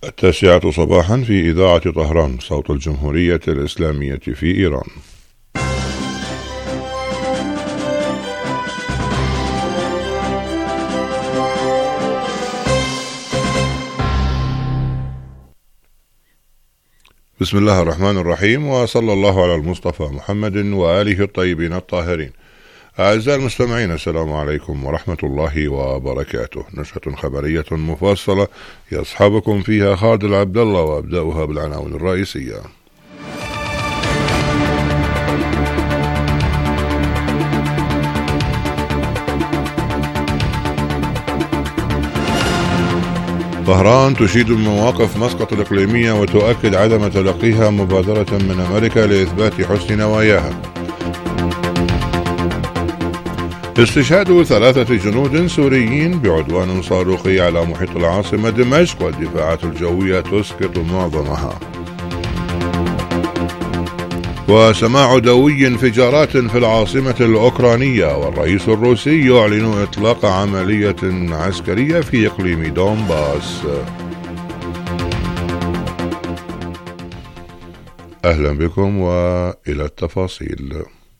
9 صباحا في إذاعة طهران، صوت الجمهورية الإسلامية في إيران. بسم الله الرحمن الرحيم، وصلى الله على المصطفى محمد وآله الطيبين الطاهرين. أعزائي المستمعين، السلام عليكم ورحمة الله وبركاته. نشرة خبرية مفصلة يصحبكم فيها خالد العبد الله، وأبدأها بالعناوين الرئيسية. طهران تشيد بمواقف مسقط الإقليمية وتؤكد عدم تلقيها مبادرة من أمريكا لإثبات حسن نواياها. استشهاد 3 جنود سوريين بعدوان صاروخي على محيط العاصمة دمشق، والدفاعات الجوية تسقط معظمها. وسماع دوي انفجارات في العاصمة الأوكرانية، والرئيس الروسي يعلن إطلاق عملية عسكرية في إقليم دونباس. أهلا بكم وإلى التفاصيل.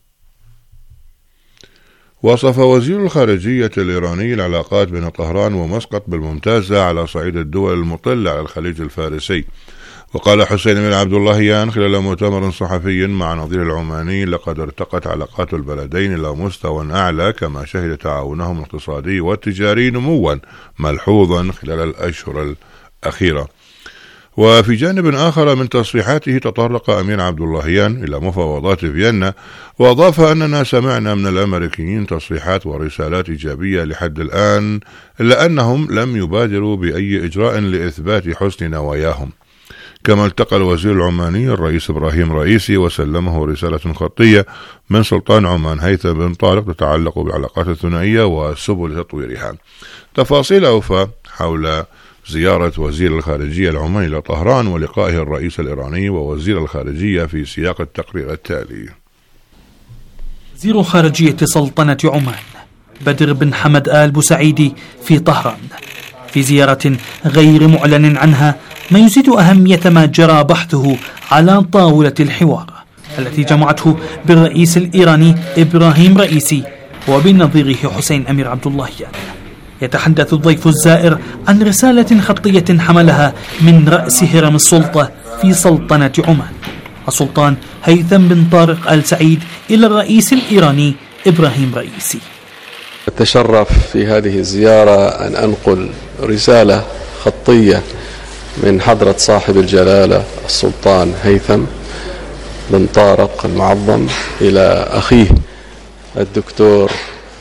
وصف وزير الخارجية الإيراني العلاقات بين طهران ومسقط بالممتازة على صعيد الدول المطلة على الخليج الفارسي. وقال حسين بن عبد اللهيان خلال مؤتمر صحفي مع نظير العماني: لقد ارتقت علاقات البلدين إلى مستوى أعلى، كما شهد تعاونهم الاقتصادي والتجاري نموا ملحوظا خلال الأشهر الأخيرة. وفي جانب آخر من تصريحاته تطرق أمين عبد اللهيان إلى مفاوضات فيينا، وأضاف أننا سمعنا من الأمريكيين تصريحات ورسالات إيجابية لحد الآن، إلا أنهم لم يبادروا بأي إجراء لإثبات حسن نواياهم. كما التقى الوزير العماني الرئيس إبراهيم رئيسي وسلمه رسالة خطية من سلطان عمان هيثم بن طارق تتعلق بالعلاقات الثنائية وسبل تطويرها. تفاصيل أوفى حول زيارة وزير الخارجية العماني إلى طهران ولقائه الرئيس الإيراني ووزير الخارجية في سياق التقرير التالي. وزير خارجية سلطنة عمان بدر بن حمد آل بوسعيدي في طهران في زيارة غير معلن عنها، ما يزيد أهمية ما جرى بحثه على طاولة الحوار التي جمعته بالرئيس الإيراني إبراهيم رئيسي وبنظيره حسين أمير عبد اللهيان. يتحدث الضيف الزائر عن رسالة خطية حملها من رأس هرم السلطة في سلطنة عمان السلطان هيثم بن طارق آل سعيد إلى الرئيس الإيراني إبراهيم رئيسي. أتشرف في هذه الزيارة أن أنقل رسالة خطية من حضرة صاحب الجلالة السلطان هيثم بن طارق المعظم إلى أخيه الدكتور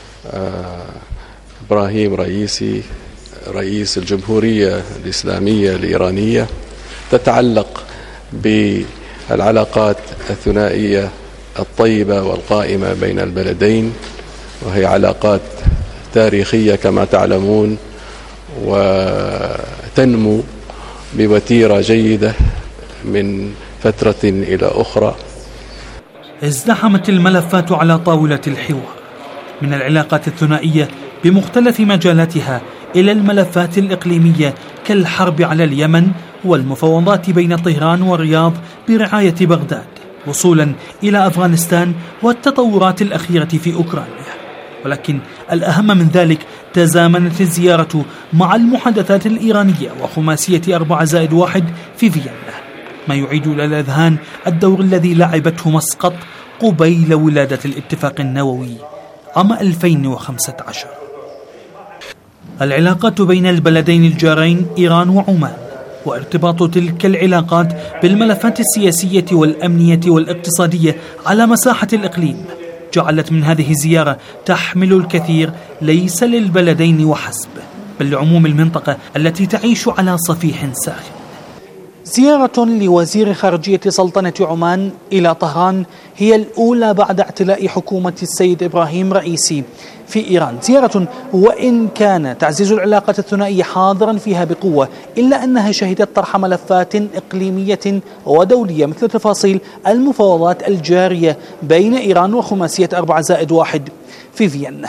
إبراهيم رئيسي رئيس الجمهورية الإسلامية الإيرانية، تتعلق بالعلاقات الثنائية الطيبة والقائمة بين البلدين، وهي علاقات تاريخية كما تعلمون، وتنمو بوتيرة جيدة من فترة إلى أخرى. ازدحمت الملفات على طاولة الحوار، من العلاقات الثنائية بمختلف مجالاتها إلى الملفات الإقليمية كالحرب على اليمن والمفاوضات بين طهران والرياض برعاية بغداد، وصولا إلى أفغانستان والتطورات الأخيرة في أوكرانيا. ولكن الأهم من ذلك تزامنت الزيارة مع المحادثات الإيرانية وخماسية 4+1 في فيينا، ما يعيد إلى الأذهان الدور الذي لعبته مسقط قبيل ولادة الاتفاق النووي عام 2015. العلاقات بين البلدين الجارين إيران وعمان وارتباط تلك العلاقات بالملفات السياسية والأمنية والاقتصادية على مساحة الإقليم جعلت من هذه الزيارة تحمل الكثير ليس للبلدين وحسب، بل لعموم المنطقة التي تعيش على صفيح ساخن. زيارة لوزير خارجية سلطنة عمان إلى طهران هي الأولى بعد اعتلاء حكومة السيد إبراهيم رئيسي في إيران، زيارة وإن كان تعزيز العلاقات الثنائية حاضرا فيها بقوة، إلا أنها شهدت طرح ملفات إقليمية ودولية مثل تفاصيل المفاوضات الجارية بين إيران وخماسية 4+1 في فيينا.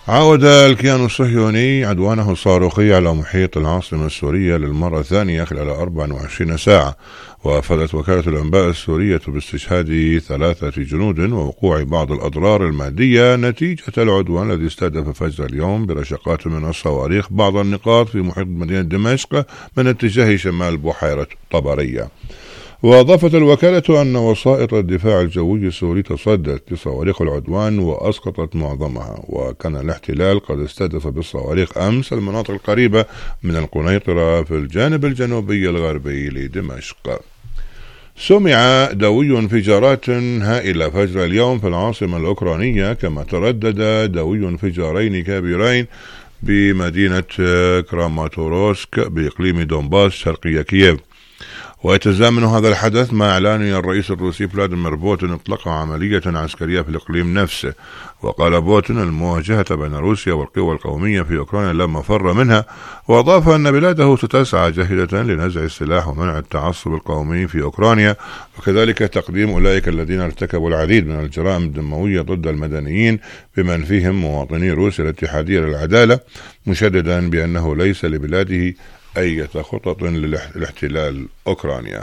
عاود الكيان الصهيوني عدوانه الصاروخي على محيط العاصمة السورية للمرة الثانية خلال 24 ساعة، وأفادت وكالة الأنباء السورية باستشهاد 3 جنود ووقوع بعض الأضرار المادية نتيجة العدوان الذي استهدف فجر اليوم برشقات من الصواريخ بعض النقاط في محيط مدينة دمشق من اتجاه شمال بحيرة طبرية. وأضافت الوكالة أن وسائط الدفاع الجوي السوري تصدت لصواريخ العدوان وأسقطت معظمها، وكان الاحتلال قد استهدف بالصواريخ أمس المناطق القريبة من القنيطرة في الجانب الجنوبي الغربي لدمشق. سمع دوي انفجارات هائلة فجر اليوم في العاصمة الأوكرانية، كما تردد دوي انفجارين كبيرين بمدينة كراماتوروسك بإقليم دونباس شرقي كييف. ويتزامن هذا الحدث مع إعلان الرئيس الروسي فلاديمير بوتين إطلاق عملية عسكرية في الإقليم نفسه. وقال بوتين المواجهة بين روسيا والقوى القومية في أوكرانيا لا مفر منها، وأضاف أن بلاده ستسعى جاهدة لنزع السلاح ومنع التعصب القومي في أوكرانيا، وكذلك تقديم أولئك الذين ارتكبوا العديد من الجرائم الدموية ضد المدنيين بمن فيهم مواطني روسيا الاتحادية للعدالة، مشددا بأنه ليس لبلاده أي خطط لاحتلال أوكرانيا.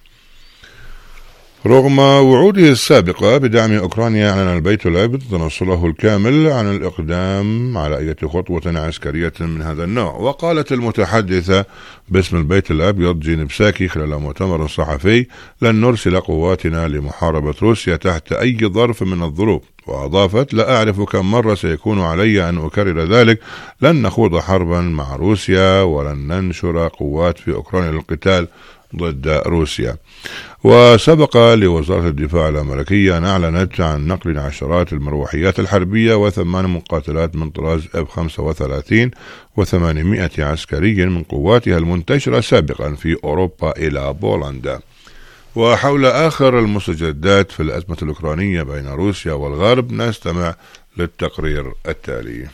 رغم وعوده السابقة بدعم أوكرانيا، أعلن البيت الأبيض تنصله الكامل عن الإقدام على أي خطوة عسكرية من هذا النوع. وقالت المتحدثة باسم البيت الأبيض جين بساكي خلال مؤتمر صحفي: لن نرسل قواتنا لمحاربة روسيا تحت أي ظرف من الظروف. وأضافت: لا أعرف كم مرة سيكون علي أن أكرر ذلك، لن نخوض حربا مع روسيا ولن ننشر قوات في أوكرانيا للقتال ضد روسيا. وسبق لوزارة الدفاع الأمريكية أن أعلنت عن نقل عشرات المروحيات الحربية و8 مقاتلات من طراز F-35 و800 عسكري من قواتها المنتشرة سابقا في أوروبا إلى بولندا. وحول آخر المستجدات في الأزمة الأوكرانية بين روسيا والغرب نستمع للتقرير التالي.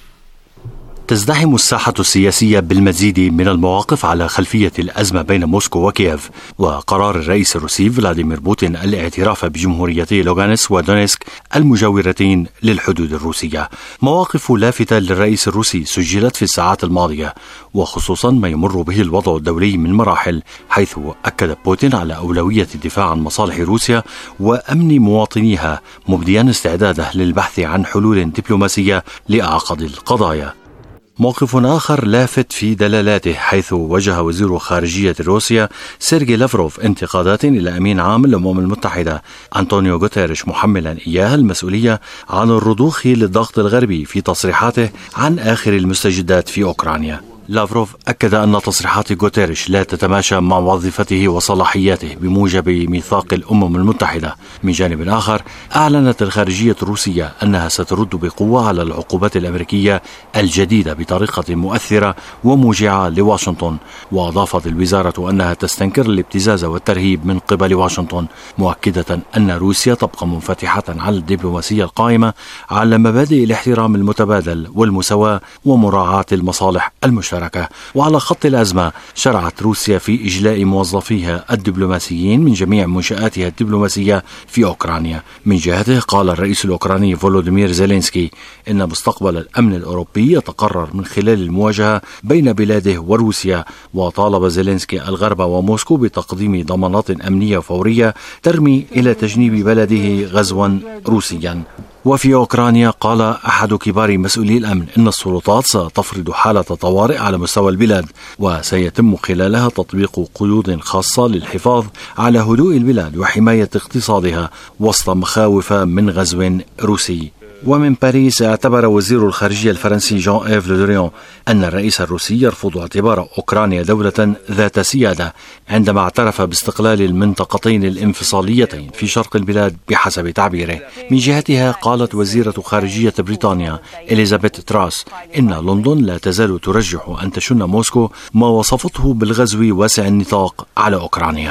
تزدحم الساحة السياسية بالمزيد من المواقف على خلفية الأزمة بين موسكو وكييف، وقرار الرئيس الروسي فلاديمير بوتين الاعتراف بجمهوريتي لوغانسك ودونيسك المجاورتين للحدود الروسية. مواقف لافتة للرئيس الروسي سجلت في الساعات الماضية، وخصوصا ما يمر به الوضع الدولي من مراحل، حيث أكد بوتين على أولوية الدفاع عن مصالح روسيا وأمن مواطنيها، مبديا استعداده للبحث عن حلول دبلوماسية لأعقد القضايا. موقف آخر لافت في دلالاته، حيث وجه وزير خارجية روسيا سيرجي لافروف انتقادات إلى أمين عام الأمم المتحدة أنطونيو غوتيريش، محملا إياه المسؤولية عن الرضوخ للضغط الغربي في تصريحاته عن آخر المستجدات في أوكرانيا. لافروف أكد أن تصريحات غوتيريش لا تتماشى مع وظيفته وصلاحياته بموجب ميثاق الأمم المتحدة. من جانب آخر، أعلنت الخارجية الروسية أنها سترد بقوة على العقوبات الأمريكية الجديدة بطريقة مؤثرة وموجعة لواشنطن. وأضافت الوزارة أنها تستنكر الابتزاز والترهيب من قبل واشنطن، مؤكدة أن روسيا تبقى منفتحة على الدبلوماسية القائمة على مبادئ الاحترام المتبادل والمساواة ومراعاة المصالح المشتركة. وعلى خط الأزمة، شرعت روسيا في إجلاء موظفيها الدبلوماسيين من جميع منشآتها الدبلوماسية في أوكرانيا. من جهته، قال الرئيس الأوكراني فولوديمير زيلينسكي إن مستقبل الأمن الأوروبي يتقرر من خلال المواجهة بين بلاده وروسيا. وطالب زيلينسكي الغرب وموسكو بتقديم ضمانات أمنية فورية ترمي إلى تجنيب بلده غزوا روسيا. وفي أوكرانيا، قال أحد كبار مسؤولي الأمن إن السلطات ستفرض حالة طوارئ على مستوى البلاد، وسيتم خلالها تطبيق قيود خاصة للحفاظ على هدوء البلاد وحماية اقتصادها وسط مخاوف من غزو روسي. ومن باريس، اعتبر وزير الخارجية الفرنسي جان إيف لو دريان أن الرئيس الروسي يرفض اعتبار أوكرانيا دولة ذات سيادة، عندما اعترف باستقلال المنطقتين الانفصاليتين في شرق البلاد بحسب تعبيره. من جهتها، قالت وزيرة خارجية بريطانيا إليزابيث تراس إن لندن لا تزال ترجح أن تشن موسكو ما وصفته بالغزو واسع النطاق على أوكرانيا.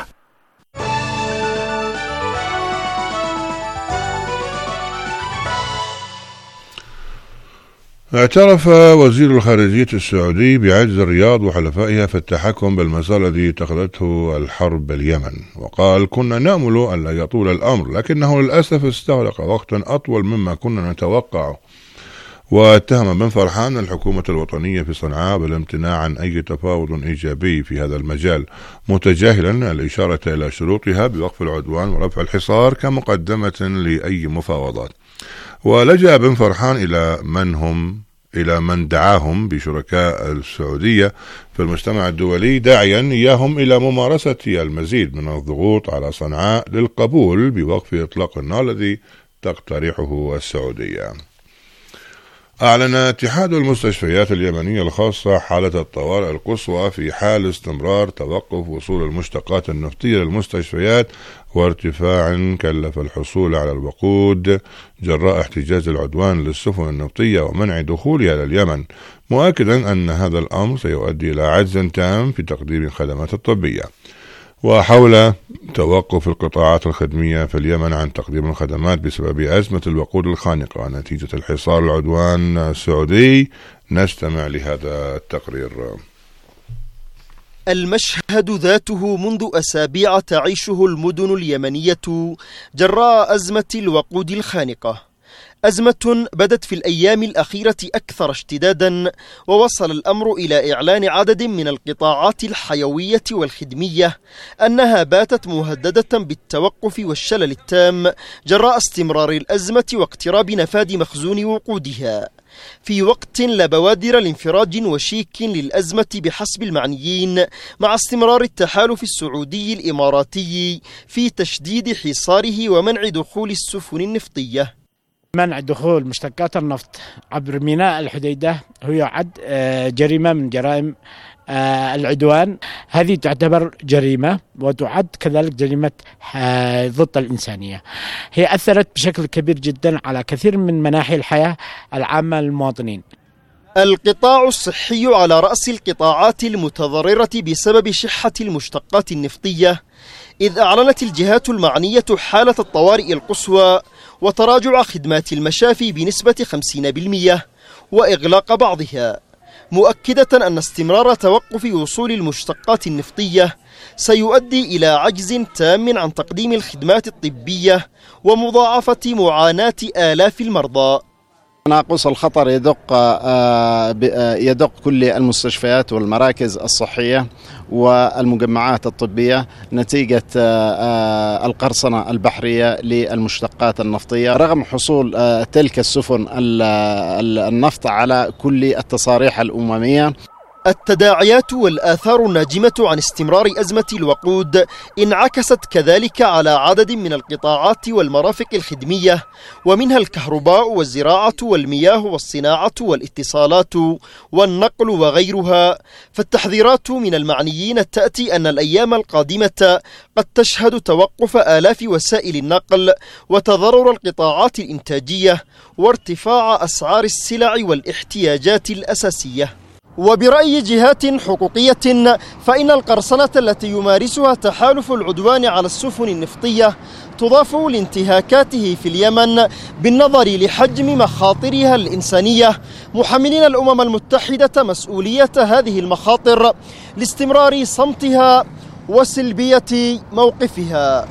اعترف وزير الخارجية السعودي بعجز الرياض وحلفائها في التحكم بالمسار الذي اتخذته الحرب باليمن، وقال: كنا نأمل أن لا يطول الأمر، لكنه للأسف استغرق وقتا أطول مما كنا نتوقع. واتهم بن فرحان الحكومة الوطنية في صنعاء بالامتناع عن أي تفاوض إيجابي في هذا المجال، متجاهلا الإشارة إلى شروطها بوقف العدوان ورفع الحصار كمقدمة لأي مفاوضات. ولجأ بن فرحان إلى من دعاهم بشركاء السعودية في المجتمع الدولي، داعيا إياهم إلى ممارسة المزيد من الضغوط على صنعاء للقبول بوقف إطلاق النار الذي تقترحه السعودية. أعلن اتحاد المستشفيات اليمنية الخاصة حالة الطوارئ القصوى في حال استمرار توقف وصول المشتقات النفطية للمستشفيات وارتفاع كلف الحصول على الوقود جراء احتجاز العدوان للسفن النفطية ومنع دخولها إلى اليمن، مؤكدا أن هذا الأمر سيؤدي إلى عجز تام في تقديم الخدمات الطبية. وحول توقف القطاعات الخدمية في اليمن عن تقديم الخدمات بسبب أزمة الوقود الخانقة نتيجة الحصار العدوان السعودي، نستمع لهذا التقرير. المشهد ذاته منذ أسابيع تعيشه المدن اليمنية جراء أزمة الوقود الخانقة، أزمة بدت في الأيام الأخيرة أكثر اشتدادا، ووصل الأمر إلى إعلان عدد من القطاعات الحيوية والخدمية أنها باتت مهددة بالتوقف والشلل التام جراء استمرار الأزمة واقتراب نفاذ مخزون وقودها، في وقت لا بوادر لانفراج وشيك للأزمة بحسب المعنيين، مع استمرار التحالف السعودي الإماراتي في تشديد حصاره ومنع دخول السفن النفطية. منع دخول مشتقات النفط عبر ميناء الحديدة هو يعد جريمة من جرائم العدوان. هذه تعتبر جريمة وتعد كذلك جريمة ضد الإنسانية. هي أثرت بشكل كبير جدا على كثير من مناحي الحياة العامة للمواطنين. القطاع الصحي على رأس القطاعات المتضررة بسبب شحة المشتقات النفطية، إذ أعلنت الجهات المعنية حالة الطوارئ القصوى وتراجع خدمات المشافي بنسبة 50% وإغلاق بعضها، مؤكدة أن استمرار توقف وصول المشتقات النفطية سيؤدي إلى عجز تام عن تقديم الخدمات الطبية ومضاعفة معاناة آلاف المرضى. تناقص الخطر يدق كل المستشفيات والمراكز الصحية والمجمعات الطبية نتيجة القرصنة البحرية للمشتقات النفطية، رغم حصول تلك السفن النفط على كل التصاريح الأممية. التداعيات والآثار الناجمة عن استمرار أزمة الوقود انعكست كذلك على عدد من القطاعات والمرافق الخدمية، ومنها الكهرباء والزراعة والمياه والصناعة والاتصالات والنقل وغيرها. فالتحذيرات من المعنيين تأتي أن الأيام القادمة قد تشهد توقف آلاف وسائل النقل وتضرر القطاعات الإنتاجية وارتفاع أسعار السلع والاحتياجات الأساسية. وبرأي جهات حقوقية فإن القرصنة التي يمارسها تحالف العدوان على السفن النفطية تضاف لانتهاكاته في اليمن بالنظر لحجم مخاطرها الإنسانية، محملين الأمم المتحدة مسؤولية هذه المخاطر لاستمرار صمتها وسلبية موقفها.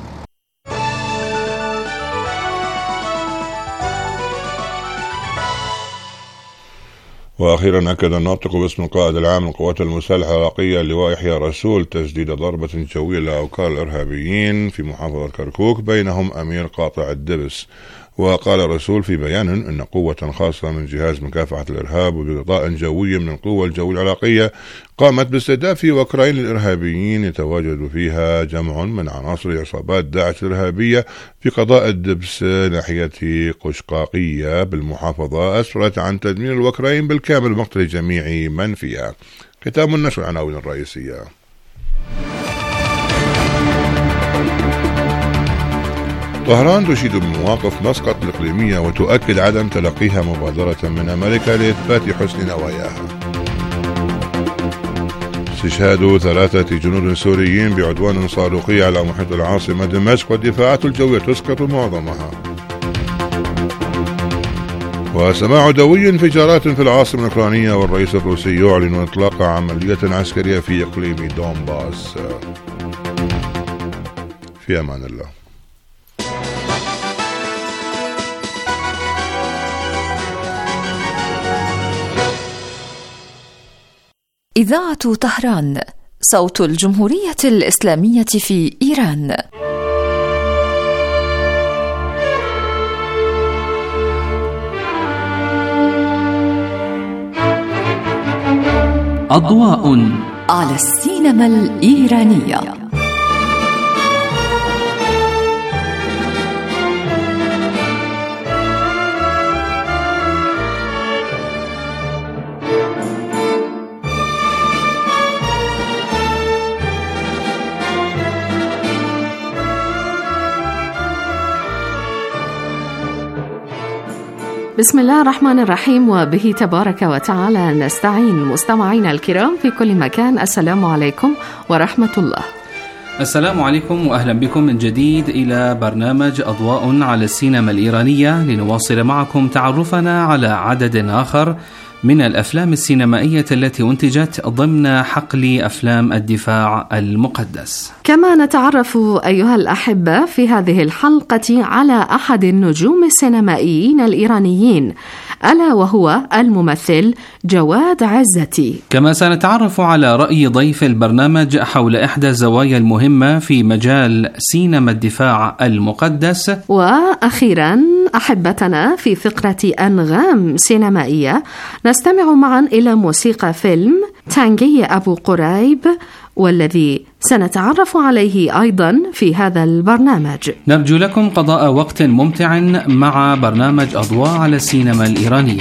وأخيرا أكد الناطق باسم القائد العام للقوات المسلحة العراقية اللواء يحيى رسول تسديد ضربة جوية لأوكار الإرهابيين في محافظة كركوك بينهم أمير قاطع الدبس. وقال رسول في بيان أن قوة خاصة من جهاز مكافحة الإرهاب وبغطاء جوي من القوة الجوية العراقية قامت باستهداف وكرين للإرهابيين يتواجد فيها جمع من عناصر عصابات داعش الإرهابية في قضاء الدبس ناحية قشقاقية بالمحافظة، أسفرت عن تدمير الوكرين بالكامل ومقتل جميع من فيها. ختام النشر العناوين الرئيسية. طهران تشيد بمواقف مسقط الإقليمية وتؤكد عدم تلقيها مبادرة من أمريكا لإثبات حسن نواياها. استشهاد 3 جنود سوريين بعدوان صاروخي على محيط العاصمة دمشق والدفاعات الجوية تسقط معظمها. وسماع دوي انفجارات في العاصمة الأوكرانية والرئيس الروسي يعلن إطلاق عملية عسكرية في إقليم دونباس. في أمان الله. إذاعة طهران، صوت الجمهورية الإسلامية في إيران. أضواء على السينما الإيرانية. بسم الله الرحمن الرحيم، وبه تبارك وتعالى نستعين. مستمعينا الكرام في كل مكان، السلام عليكم ورحمة الله. السلام عليكم وأهلا بكم من جديد إلى برنامج أضواء على السينما الإيرانية، لنواصل معكم تعرفنا على عدد آخر من الأفلام السينمائية التي أنتجت ضمن حقل أفلام الدفاع المقدس. كما نتعرف أيها الأحبة في هذه الحلقة على أحد النجوم السينمائيين الإيرانيين، ألا وهو الممثل جواد عزتي. كما سنتعرف على رأي ضيف البرنامج حول إحدى الزوايا المهمة في مجال سينما الدفاع المقدس. وأخيرا أحبتنا في فقرة أنغام سينمائية نستمع معا إلى موسيقى فيلم تانجي أبو قريب، والذي سنتعرف عليه أيضا في هذا البرنامج. نرجو لكم قضاء وقت ممتع مع برنامج أضواء على السينما الإيرانية.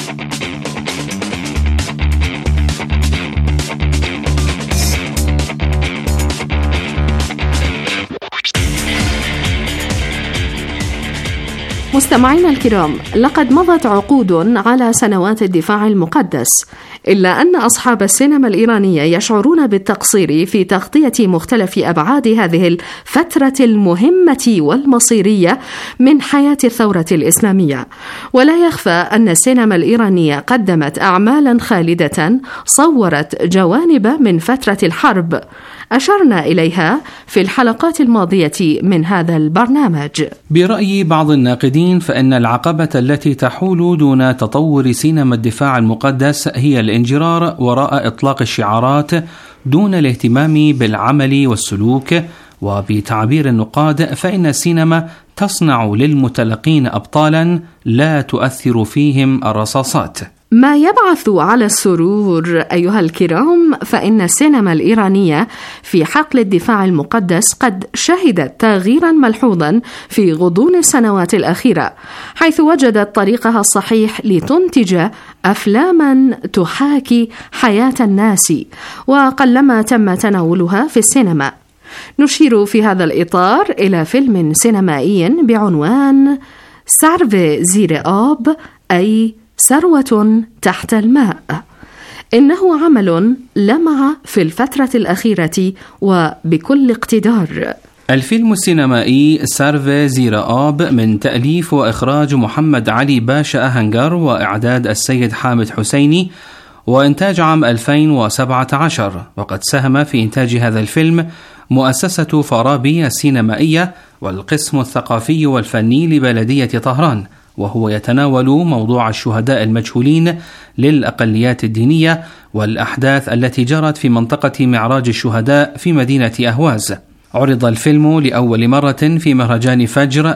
مستمعينا الكرام، لقد مضت عقود على سنوات الدفاع المقدس، إلا أن أصحاب السينما الإيرانية يشعرون بالتقصير في تغطية مختلف أبعاد هذه الفترة المهمة والمصيرية من حياة الثورة الإسلامية. ولا يخفى أن السينما الإيرانية قدمت أعمالا خالدة صورت جوانب من فترة الحرب أشرنا إليها في الحلقات الماضية من هذا البرنامج. برأي بعض الناقدين، فإن العقبة التي تحول دون تطور سينما الدفاع المقدس هي الانجرار وراء إطلاق الشعارات دون الاهتمام بالعمل والسلوك. وبتعبير النقاد، فإن السينما تصنع للمتلقين أبطالا لا تؤثر فيهم الرصاصات. ما يبعث على السرور أيها الكرام، فإن السينما الإيرانية في حقل الدفاع المقدس قد شهدت تغييرا ملحوظا في غضون السنوات الأخيرة، حيث وجدت طريقها الصحيح لتنتج أفلاما تحاكي حياة الناس، وقلما تم تناولها في السينما. نشير في هذا الإطار إلى فيلم سينمائي بعنوان سارفي زیر آب، أي ثروة تحت الماء. إنه عمل لمع في الفترة الأخيرة وبكل اقتدار. الفيلم السينمائي سارفي زیر آب من تأليف وإخراج محمد علي باشا أهنجر وإعداد السيد حامد حسيني، وإنتاج عام 2017. وقد ساهم في إنتاج هذا الفيلم مؤسسة فارابي السينمائية والقسم الثقافي والفني لبلدية طهران، وهو يتناول موضوع الشهداء المجهولين للأقليات الدينية والأحداث التي جرت في منطقة معراج الشهداء في مدينة أهواز. عرض الفيلم لأول مرة في مهرجان فجر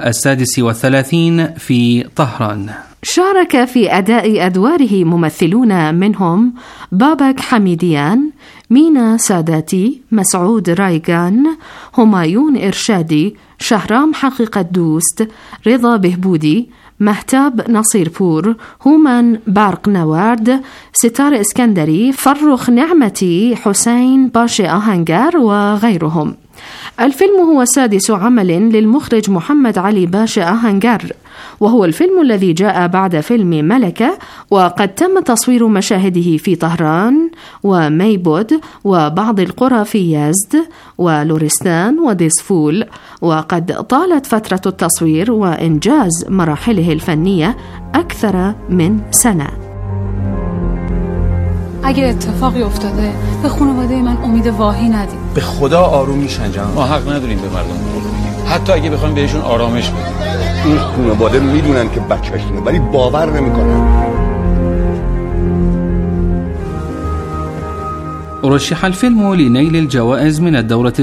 36 في طهران. شارك في أداء أدواره ممثلون منهم بابك حميديان، مينا ساداتي، مسعود رايغان، همايون إرشادي، شهرام حقيقة دوست، رضا بهبودي، مهتاب نصير پور، هومن بارق نوارد، ستار اسكندري، فرخ نعمتي، حسين باشا آهنجر وغيرهم. الفيلم هو سادس عمل للمخرج محمد علي باشا آهنجر، وهو الفيلم الذي جاء بعد فيلم ملكة، وقد تم تصوير مشاهده في طهران وميبود وبعض القرى في يزد ولورستان وديسفول، وقد طالت فترة التصوير وإنجاز مراحله الفنية أكثر من سنة. اگه اتفاقی افتاده به خانواده من امید واهی ندید. به خدا آروم میشن جان. ما حق نداریم به مردم آروم بگیم، حتی اگه بخوایم بهشون آرامش بدیم. این خانواده میدونن که بچه‌شونه ولی باور نمیکنن. رشح الفيلم لنيل الجوائز من الدورة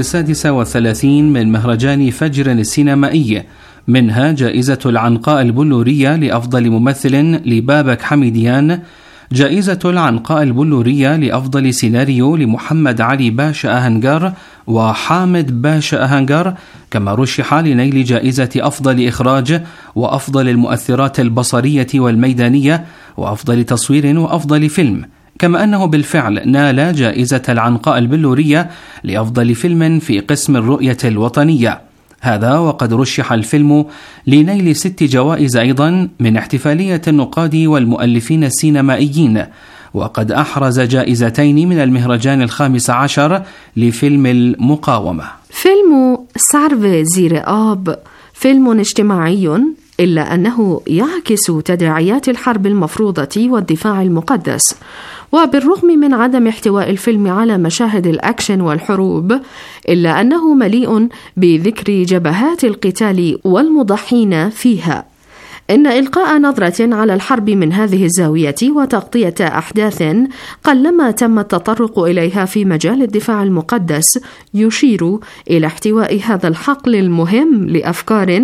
36 من مهرجان فجر السينمائي، منها جائزة العنقاء البلورية لأفضل ممثل لبابك حميديان، جائزة العنقاء البلورية لأفضل سيناريو لمحمد علي باشا أهنجر وحامد باشا أهنجر، كما رشح لنيل جائزة أفضل إخراج وأفضل المؤثرات البصرية والميدانية وأفضل تصوير وأفضل فيلم، كما أنه بالفعل نال جائزة العنقاء البلورية لأفضل فيلم في قسم الرؤية الوطنية. هذا وقد رشح الفيلم لنيل 6 جوائز أيضا من احتفالية النقاد والمؤلفين السينمائيين، وقد أحرز جائزتين من المهرجان 15 لفيلم المقاومة. فيلم سارفي زير آب فيلم اجتماعي، إلا أنه يعكس تداعيات الحرب المفروضة والدفاع المقدس، وبالرغم من عدم احتواء الفيلم على مشاهد الأكشن والحروب، إلا أنه مليء بذكر جبهات القتال والمضحين فيها. إن إلقاء نظرة على الحرب من هذه الزاوية وتغطية أحداث قلما تم التطرق إليها في مجال الدفاع المقدس يشير إلى احتواء هذا الحقل المهم لأفكار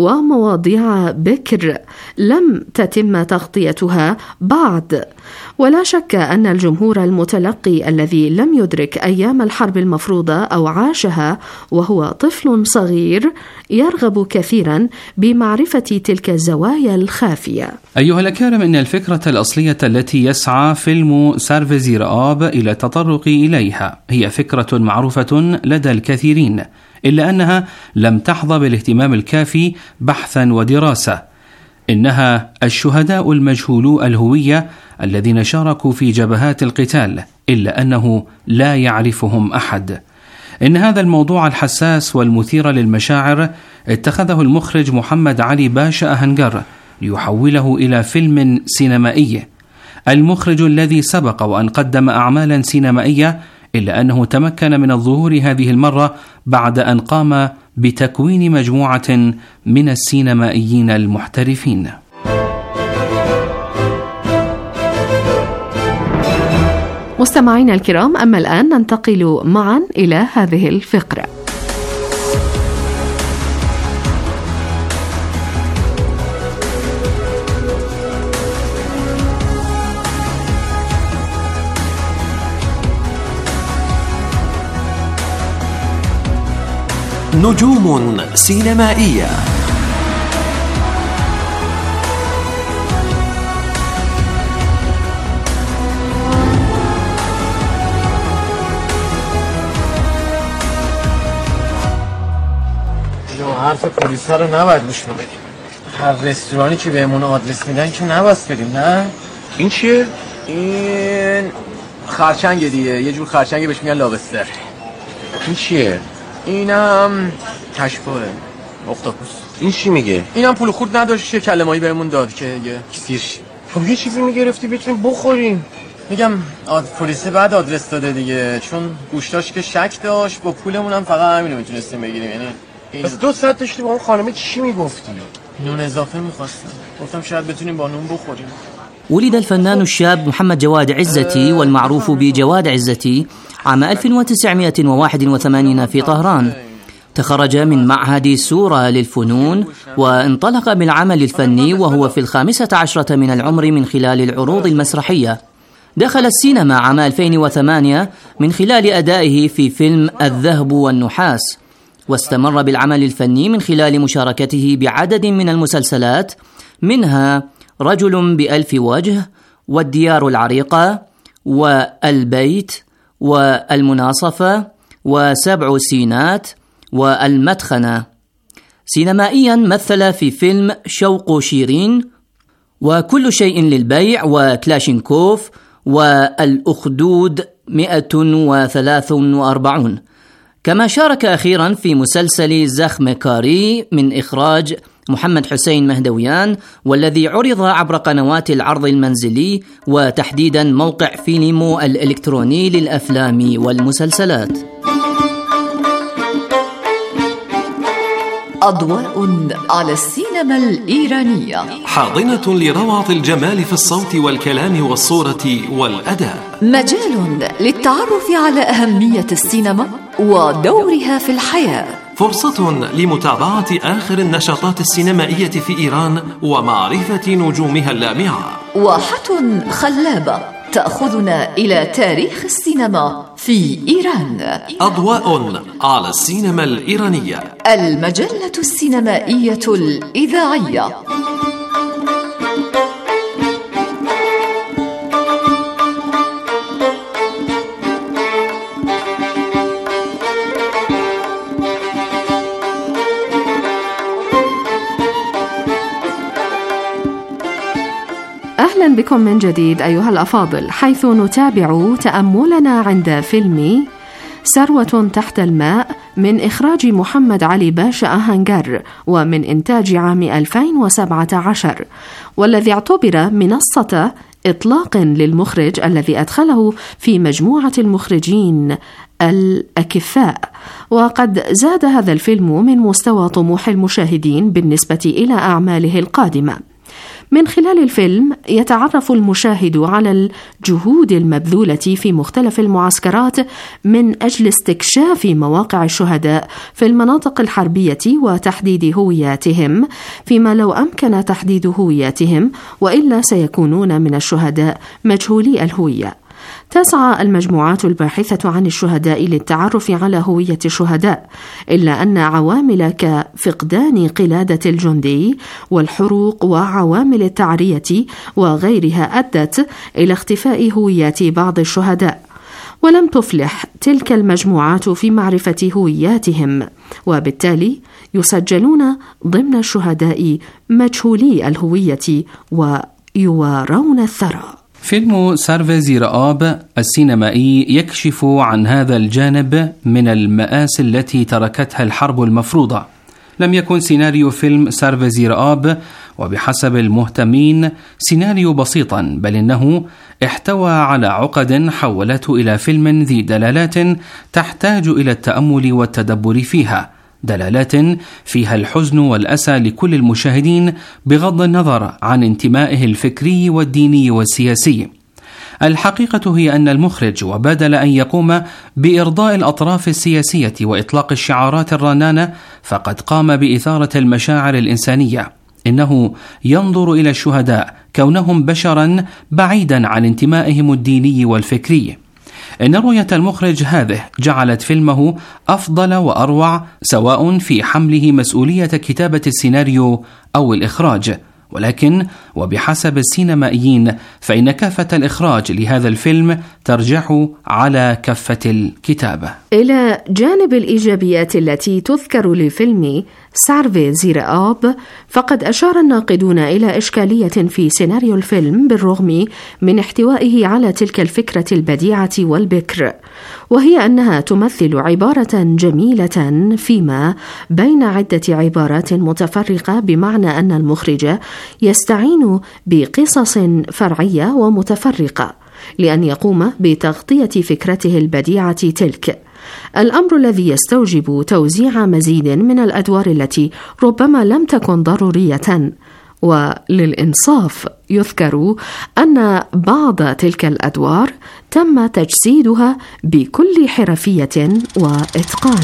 ومواضيع بكر لم تتم تغطيتها بعد. ولا شك أن الجمهور المتلقي الذي لم يدرك أيام الحرب المفروضة أو عاشها وهو طفل صغير يرغب كثيرا بمعرفة تلك الزوايا الخافية. أيها الأكارم، إن الفكرة الأصلية التي يسعى فيلم سارفي زير آب إلى التطرق إليها هي فكرة معروفة لدى الكثيرين، إلا أنها لم تحظى بالاهتمام الكافي بحثا ودراسة. إنها الشهداء المجهولو الهوية الذين شاركوا في جبهات القتال، إلا أنه لا يعرفهم أحد. إن هذا الموضوع الحساس والمثير للمشاعر اتخذه المخرج محمد علي باشا أهنجر ليحوله إلى فيلم سينمائي. المخرج الذي سبق وأن قدم أعمالا سينمائية، إلا أنه تمكن من الظهور هذه المرة بعد أن قام بتكوين مجموعة من السينمائيين المحترفين. مستمعينا الكرام، أما الآن ننتقل معا إلى هذه الفقرة. نجوم سينمائية. حرف پلیس ها رو نباید گوش بدیم. هر رستورانی که بهمون آدرس میدن که نباید بریم. نه این چیه؟ این خرچنگه دیگه، یه جور خرچنگه بهش میگن لابستر. این چیه؟ اینم کشفه اختاپوس. این چی میگه؟ اینم پول خورد نداشت، یه کلمه‌ای بهمون داد که یه کسیرش. خب یه چیزی میگرفتی بتونیم بخوریم. میگم پلیس بعد آدرس داده دیگه، چون گوشتاش که شک داشت، با پولمون هم فقط همینو میتونستیم بگیریم. یعنی بس 2 ساعت داشتی با اون خانمه چی میگفتی؟ نون اضافه میخواستم، گفتم شاید بتونیم با نون بخوریم. ولد الفنان الشاب محمد جواد عزتي والمعروف بجواد عزتي عام 1981 في طهران. تخرج من معهد سورة للفنون وانطلق بالعمل الفني وهو في 15 من العمر من خلال العروض المسرحية. دخل السينما عام 2008 من خلال أدائه في فيلم الذهب والنحاس، واستمر بالعمل الفني من خلال مشاركته بعدد من المسلسلات، منها رجل بألف وجه والديار العريقة والبيت والمناصفة وسبع سينات والمدخنة. سينمائيا مثل في فيلم شوق شيرين وكل شيء للبيع وكلاشينكوف والأخدود 143، كما شارك أخيرا في مسلسل زخم كاري من إخراج محمد حسين مهدويان، والذي عرض عبر قنوات العرض المنزلي وتحديدا موقع فيلمو الإلكتروني للأفلام والمسلسلات. أضواء على السينما الإيرانية، حاضنة لروعة الجمال في الصوت والكلام والصورة والأداء، مجال للتعرف على أهمية السينما ودورها في الحياة، فرصة لمتابعة آخر النشاطات السينمائية في إيران ومعرفة نجومها اللامعة، واحة خلابة تأخذنا إلى تاريخ السينما في إيران. أضواء على السينما الإيرانية، المجلة السينمائية الإذاعية. أهلا بكم من جديد أيها الأفاضل، حيث نتابع تأملنا عند فيلم ثروة تحت الماء من إخراج محمد علي باشا أهنجر ومن إنتاج عام 2017، والذي اعتبر منصة إطلاق للمخرج الذي أدخله في مجموعة المخرجين الأكفاء. وقد زاد هذا الفيلم من مستوى طموح المشاهدين بالنسبة إلى أعماله القادمة. من خلال الفيلم يتعرف المشاهد على الجهود المبذولة في مختلف المعسكرات من أجل استكشاف مواقع الشهداء في المناطق الحربية وتحديد هوياتهم، فيما لو أمكن تحديد هوياتهم وإلا سيكونون من الشهداء مجهولي الهوية. تسعى المجموعات الباحثة عن الشهداء للتعرف على هوية الشهداء، إلا أن عوامل كفقدان قلادة الجندي والحروق وعوامل التعرية وغيرها أدت إلى اختفاء هويات بعض الشهداء، ولم تفلح تلك المجموعات في معرفة هوياتهم، وبالتالي يسجلون ضمن الشهداء مجهولي الهوية ويوارون الثرى. فيلم سارفي زيرآب السينمائي يكشف عن هذا الجانب من المآسي التي تركتها الحرب المفروضة. لم يكن سيناريو فيلم سارفي زيرآب وبحسب المهتمين سيناريو بسيطا، بل إنه احتوى على عقد حولته إلى فيلم ذي دلالات تحتاج إلى التأمل والتدبر فيها، دلالات فيها الحزن والأسى لكل المشاهدين بغض النظر عن انتمائه الفكري والديني والسياسي. الحقيقة هي أن المخرج وبدل أن يقوم بإرضاء الأطراف السياسية وإطلاق الشعارات الرنانة فقد قام بإثارة المشاعر الإنسانية. إنه ينظر إلى الشهداء كونهم بشرا بعيدا عن انتمائهم الديني والفكري. إن رؤية المخرج هذه جعلت فيلمه أفضل وأروع، سواء في حمله مسؤولية كتابة السيناريو أو الإخراج، ولكن وبحسب السينمائيين فإن كافة الإخراج لهذا الفيلم ترجح على كفة الكتابة. إلى جانب الإيجابيات التي تذكر لفيلم سارفي زيرآب، فقد أشار الناقدون إلى إشكالية في سيناريو الفيلم بالرغم من احتوائه على تلك الفكرة البديعة والبكر، وهي أنها تمثل عبارة جميلة فيما بين عدة عبارات متفرقة، بمعنى أن المخرج يستعين بقصص فرعية ومتفرقة لأن يقوم بتغطية فكرته البديعة تلك، الأمر الذي يستوجب توزيع مزيد من الأدوار التي ربما لم تكن ضرورية. وللإنصاف يذكر أن بعض تلك الأدوار تم تجسيدها بكل حرفية وإتقان.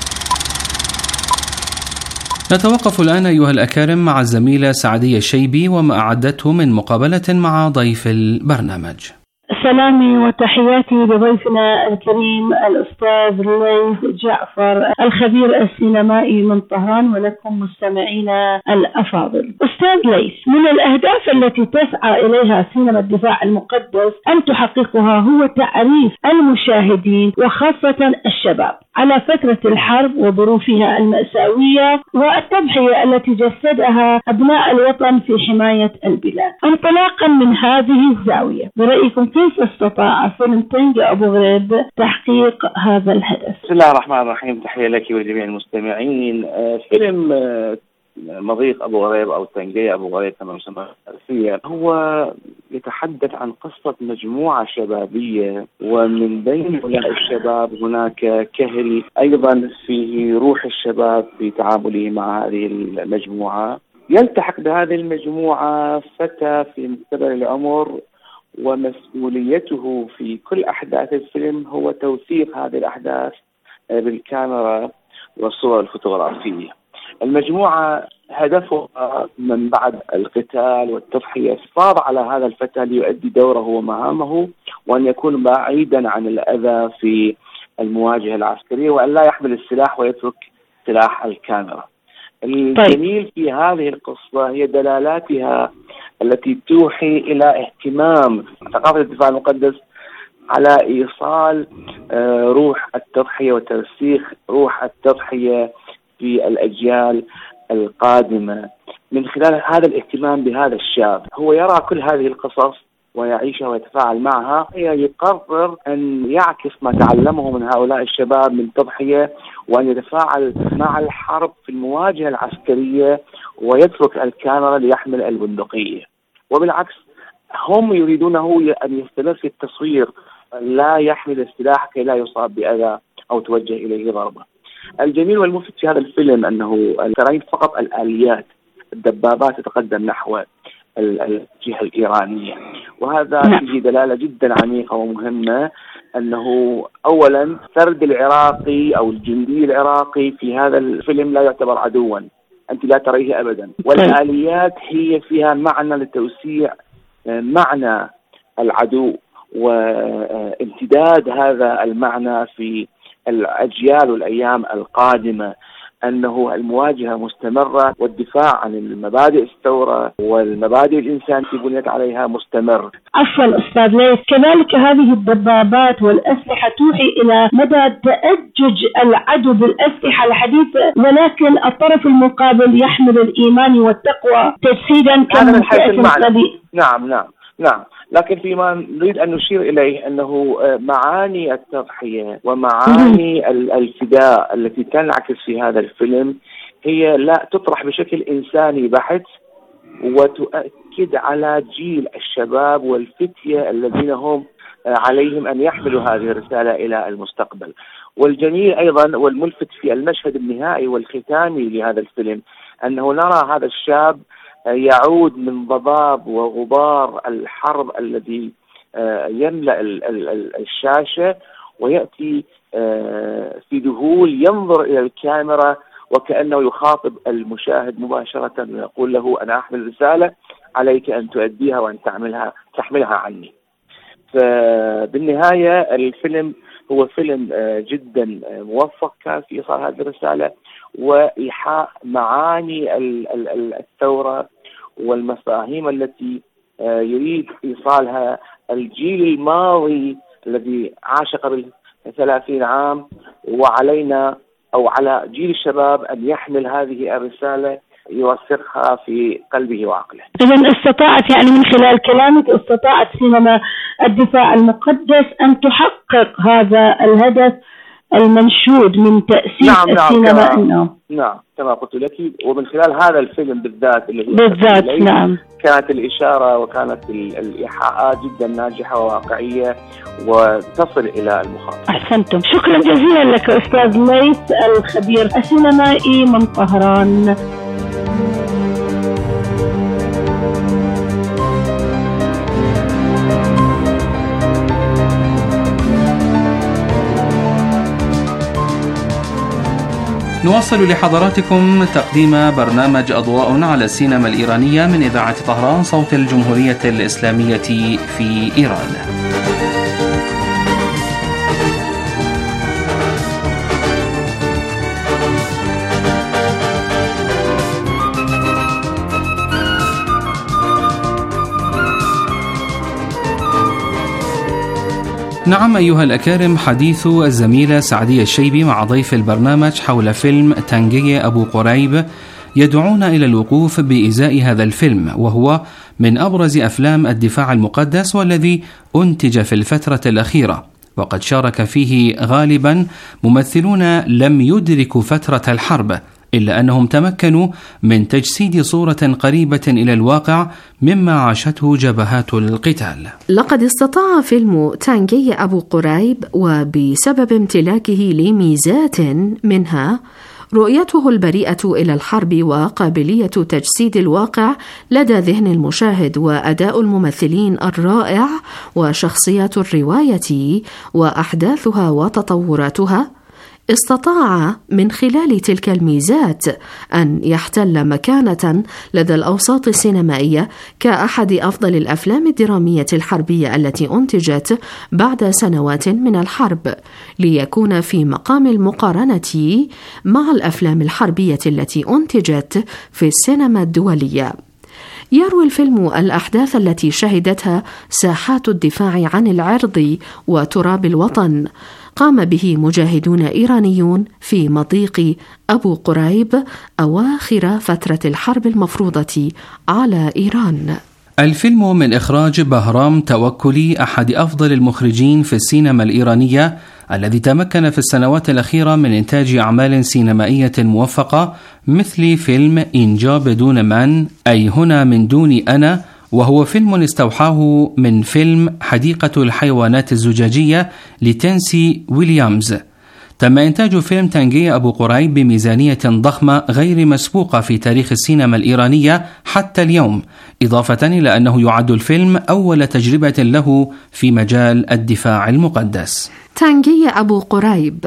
نتوقف الآن أيها الأكارم مع الزميلة سعدية الشيبي وما أعدته من مقابلة مع ضيف البرنامج. سلامي وتحياتي لضيفنا الكريم الأستاذ ليث جعفر الخبير السينمائي من طهران، ولكم مستمعينا الأفاضل. أستاذ ليث، من الأهداف التي تسعى إليها سينما الدفاع المقدس أن تحققها هو تعريف المشاهدين وخاصة الشباب على فترة الحرب وظروفها المأساوية والتضحية التي جسدها أبناء الوطن في حماية البلاد. انطلاقا من هذه الزاوية، برأيكم كيف استطاع فيلم طنجة أبو غريب تحقيق هذا الهدف؟ بسم الله الرحمن الرحيم، تحية لك ولجميع المستمعين. فيلم مضيق أبو غريب أو تنجية أبو غريب كما يسمى فيه، هو يتحدث عن قصة مجموعة شبابية، ومن بين هؤلاء الشباب هناك كهل أيضا فيه روح الشباب في تعامله مع هذه المجموعة. يلتحق بهذه المجموعة فتى في مقتبل العمر، ومسؤوليته في كل أحداث الفيلم هو توثيق هذه الأحداث بالكاميرا والصور الفوتوغرافية. المجموعة هدفها من بعد القتال والتضحية الحفاظ على هذا الفتى ليؤدي دوره ومهامه، وأن يكون بعيدا عن الأذى في المواجهة العسكرية، وأن لا يحمل السلاح ويترك سلاح الكاميرا. الجميل في هذه القصة هي دلالاتها التي توحي إلى اهتمام ثقافة الدفاع المقدس على إيصال روح التضحية وترسيخ روح التضحية في الأجيال القادمة من خلال هذا الاهتمام بهذا الشاب. هو يرى كل هذه القصص ويعيشها ويتفاعل معها، يقرر أن يعكس ما تعلمه من هؤلاء الشباب من تضحية، وأن يتفاعل مع الحرب في المواجهة العسكرية ويترك الكاميرا ليحمل البندقية. وبالعكس هم يريدونه أن يستمر في التصوير، لا يحمل السلاح كي لا يصاب بأذى أو توجه إليه ضربة. الجميل والملفت في هذا الفيلم أنه ترين فقط الآليات، الدبابات تتقدم نحو الجهة الإيرانية، وهذا فيه دلالة جدا عميقة ومهمة، أنه أولا سرد العراقي أو الجندي العراقي في هذا الفيلم لا يعتبر عدوا، أنت لا تريه أبدا، والآليات هي فيها معنى لتوسيع معنى العدو وامتداد هذا المعنى في الأجيال والأيام القادمة، أنه المواجهة مستمرة والدفاع عن المبادئ الثورة والمبادئ الإنسان في بنيت عليها مستمر. عفوا أستاذ ليث، كذلك هذه الدبابات والأسلحة توحي إلى مدى تأجج العدو بالأسلحة الحديثة، ولكن الطرف المقابل يحمل الإيمان والتقوى تجسيدا كما نعم. لكن فيما نريد أن نشير إليه أنه معاني التضحية ومعاني الفداء التي تنعكس في هذا الفيلم هي لا تطرح بشكل إنساني بحت، وتؤكد على جيل الشباب والفتية الذين هم عليهم أن يحملوا هذه الرسالة إلى المستقبل. والجميل أيضا والملفت في المشهد النهائي والختامي لهذا الفيلم أنه نرى هذا الشاب يعود من ضباب وغبار الحرب الذي يملأ الشاشة، ويأتي في ذهول ينظر إلى الكاميرا وكأنه يخاطب المشاهد مباشرة ويقول له أنا أحمل رسالة عليك أن تؤديها وأن تحملها عني. فبالنهاية الفيلم هو فيلم جدا موفق كان في إيصال هذه الرسالة وإيحاء معاني الثورة والمفاهيم التي يريد إيصالها الجيل الماضي الذي عاش قبل 30 عام، وعلينا أو على جيل الشباب أن يحمل هذه الرسالة يوثقها في قلبه وعقله. إذن استطاعت من خلال كلامك استطاعت سينما الدفاع المقدس أن تحقق هذا الهدف المنشود من تأسيس السينما. نعم كما قلت لك، ومن خلال هذا الفيلم بالذات كانت الإشارة وكانت الإيحاءات جدا ناجحة وواقعية وتصل إلى المخاطب. أحسنتم، شكرا جزيلا لك أستاذ ليث الخبير السينمائي من طهران. نواصل لحضراتكم تقديم برنامج أضواء على السينما الإيرانية من إذاعة طهران صوت الجمهورية الإسلامية في إيران. نعم أيها الأكارم، حديث الزميلة سعدية الشيبي مع ضيف البرنامج حول فيلم تنجية أبو قريب يدعونا إلى الوقوف بإزاء هذا الفيلم، وهو من أبرز أفلام الدفاع المقدس والذي أنتج في الفترة الأخيرة، وقد شارك فيه غالبا ممثلون لم يدركوا فترة الحرب إلا أنهم تمكنوا من تجسيد صورة قريبة إلى الواقع مما عاشته جبهات القتال. لقد استطاع فيلم تانجي أبو قريب وبسبب امتلاكه لميزات منها رؤيته البريئة إلى الحرب وقابلية تجسيد الواقع لدى ذهن المشاهد وأداء الممثلين الرائع وشخصيات الرواية وأحداثها وتطوراتها، استطاع من خلال تلك الميزات أن يحتل مكانة لدى الأوساط السينمائية كأحد أفضل الأفلام الدرامية الحربية التي أنتجت بعد سنوات من الحرب، ليكون في مقام المقارنة مع الأفلام الحربية التي أنتجت في السينما الدولية. يروي الفيلم الأحداث التي شهدتها ساحات الدفاع عن العرض وتراب الوطن قام به مجاهدون إيرانيون في مضيق أبو قريب أواخر فترة الحرب المفروضة على إيران. الفيلم من إخراج بهرام توكلي، أحد أفضل المخرجين في السينما الإيرانية، الذي تمكن في السنوات الأخيرة من إنتاج أعمال سينمائية موفقة مثل فيلم إنجا بدون من، أي هنا من دون أنا، وهو فيلم استوحاه من فيلم حديقة الحيوانات الزجاجية لتنسي ويليامز. تم إنتاج فيلم تانجي أبو قريب بميزانية ضخمة غير مسبوقة في تاريخ السينما الإيرانية حتى اليوم، إضافة إلى أنه يعد الفيلم أول تجربة له في مجال الدفاع المقدس. تانجي أبو قريب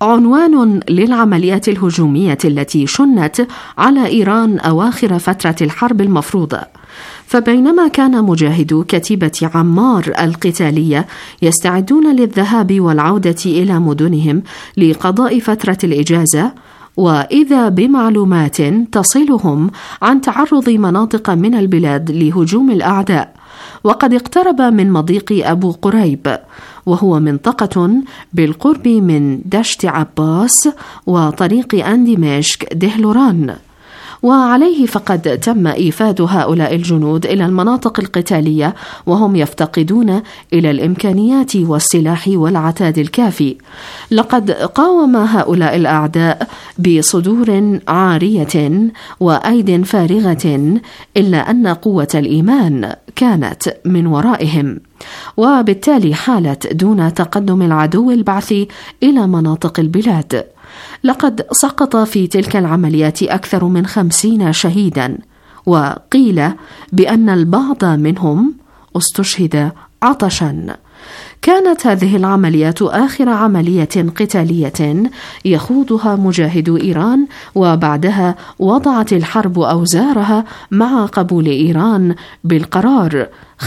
عنوان للعمليات الهجومية التي شنت على إيران أواخر فترة الحرب المفروضة. فبينما كان مجاهدو كتيبة عمار القتالية يستعدون للذهاب والعودة إلى مدنهم لقضاء فترة الإجازة، وإذا بمعلومات تصلهم عن تعرض مناطق من البلاد لهجوم الأعداء، وقد اقترب من مضيق أبو قريب، وهو منطقة بالقرب من دشت عباس وطريق أندمشق دهلوران، وعليه فقد تم إيفاد هؤلاء الجنود إلى المناطق القتالية وهم يفتقدون إلى الإمكانيات والسلاح والعتاد الكافي. لقد قاوم هؤلاء الأعداء بصدور عارية وأيد فارغة، إلا أن قوة الإيمان كانت من ورائهم، وبالتالي حالت دون تقدم العدو البعث إلى مناطق البلاد. لقد سقط في تلك العمليات أكثر من 50 شهيدا، وقيل بأن البعض منهم استشهد عطشا. كانت هذه العمليات آخر عملية قتالية يخوضها مجاهدو إيران، وبعدها وضعت الحرب أوزارها مع قبول إيران بالقرار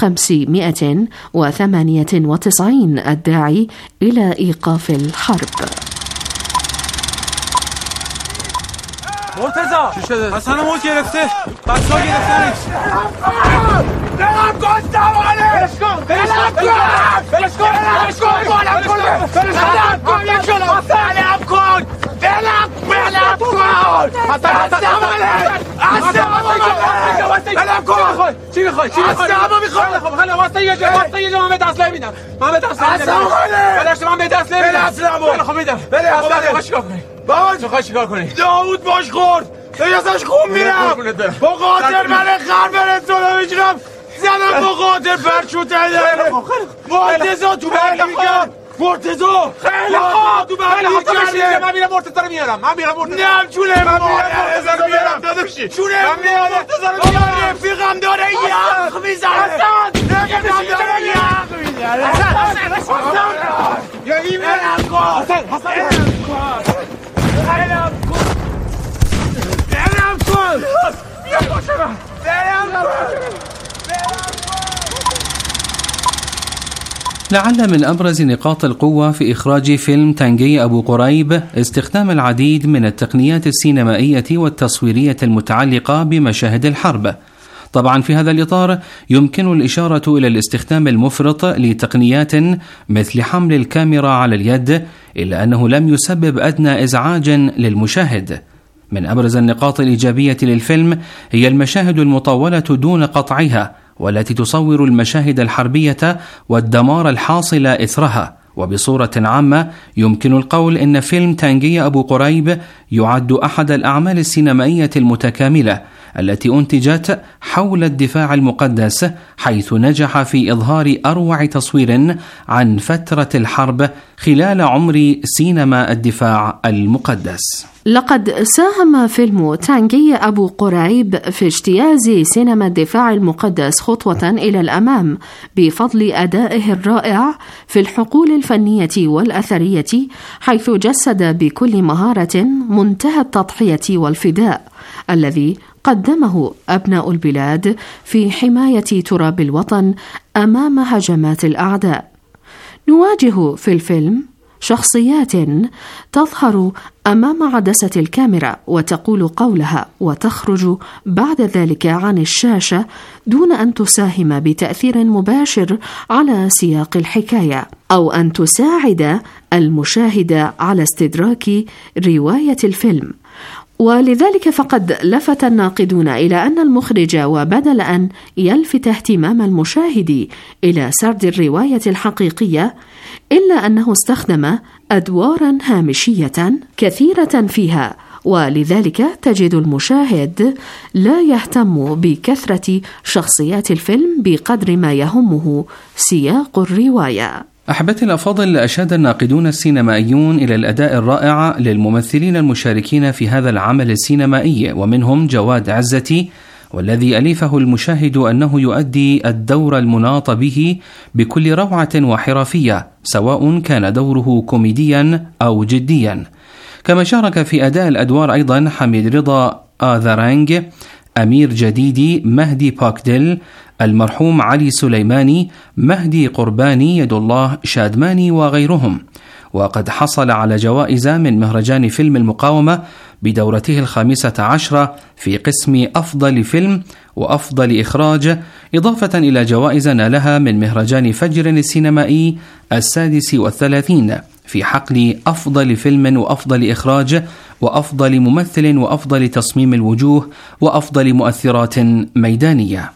598 الداعي إلى إيقاف الحرب. مرتضی چی شده؟ حسن موت گرفته. بچه‌ها گرفتنش. دلم کن سواله. بلش کن. بلش کن. بلش کن. بلش کن. دلم کن. بلش کن. دلم کن. دلم کن. حسن سواله. حسن دلم کن. چی می‌خوای؟ چی می‌خوای؟ حسن می‌خوام. خیلی واسه یه جا من به دست نمیدم. من به دست نمیدم. بلش من به دست نمیدم. خیلی خوب میدم. بلش کن. باش میخوای چیکار کنی؟ داوود باش خورد ازش خون میرم با قاتل من خر برسونه میگیرم زنم با قاتل برچوته داره مرتضی تو برگی میگم مرتضی خیلی خواب تو برگی میگم من میرم مرتضی رو میارم من میرم مرتضی نم چونه من میرم مرتضی رو میارم داداشی چونه من میرم مرتضی رو میارم رفیقم داره یخ میزنه رفیقم داره یخ میزنه حسن یعنی میرم کن حسن لعل من أبرز نقاط القوة في إخراج فيلم تانجي أبو قريب استخدام العديد من التقنيات السينمائية والتصويرية المتعلقة بمشاهد الحرب. طبعا في هذا الإطار يمكن الإشارة إلى الاستخدام المفرط لتقنيات مثل حمل الكاميرا على اليد، إلا أنه لم يسبب أدنى إزعاج للمشاهد. من أبرز النقاط الإيجابية للفيلم هي المشاهد المطولة دون قطعها، والتي تصور المشاهد الحربية والدمار الحاصل إثرها، وبصورة عامة يمكن القول إن فيلم تانجية أبو قريب يعد أحد الأعمال السينمائية المتكاملة التي أنتجت حول الدفاع المقدس، حيث نجح في إظهار أروع تصوير عن فترة الحرب خلال عمر سينما الدفاع المقدس. لقد ساهم فيلم تانجية أبو قريب في اجتياز سينما الدفاع المقدس خطوة إلى الأمام بفضل أدائه الرائع في الحقول الفنية والأثرية، حيث جسد بكل مهارة منتهى التضحية والفداء الذي قدمه أبناء البلاد في حماية تراب الوطن أمام هجمات الأعداء. نواجه في الفيلم شخصيات تظهر أمام عدسة الكاميرا وتقول قولها وتخرج بعد ذلك عن الشاشة دون أن تساهم بتأثير مباشر على سياق الحكاية أو أن تساعد المشاهد على استدراك رواية الفيلم. ولذلك فقد لفت الناقدون إلى أن المخرج وبدل أن يلفت اهتمام المشاهد إلى سرد الرواية الحقيقية، إلا أنه استخدم أدوارا هامشية كثيرة فيها، ولذلك تجد المشاهد لا يهتم بكثرة شخصيات الفيلم بقدر ما يهمه سياق الرواية. أحبتي الأفاضل، أشاد الناقدون السينمائيون إلى الأداء الرائع للممثلين المشاركين في هذا العمل السينمائي، ومنهم جواد عزتي، والذي أليفه المشاهد أنه يؤدي الدور المناط به بكل روعة وحرفية، سواء كان دوره كوميديا أو جديا. كما شارك في أداء الأدوار أيضا حميد رضا آذرانج، أمير جديدي، مهدي باكدل، المرحوم علي سليماني، مهدي قرباني، يد الله شادماني وغيرهم. وقد حصل على جوائز من مهرجان فيلم المقاومة بدورته 15 في قسم أفضل فيلم وأفضل إخراج، إضافة إلى جوائز نالها من مهرجان فجر السينمائي 36 في حقل أفضل فيلم وأفضل إخراج وأفضل ممثل وأفضل تصميم الوجوه وأفضل مؤثرات ميدانية.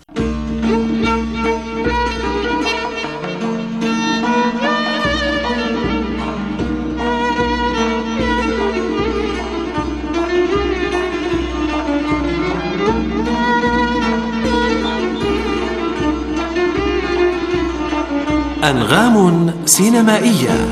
أنغام سينمائية.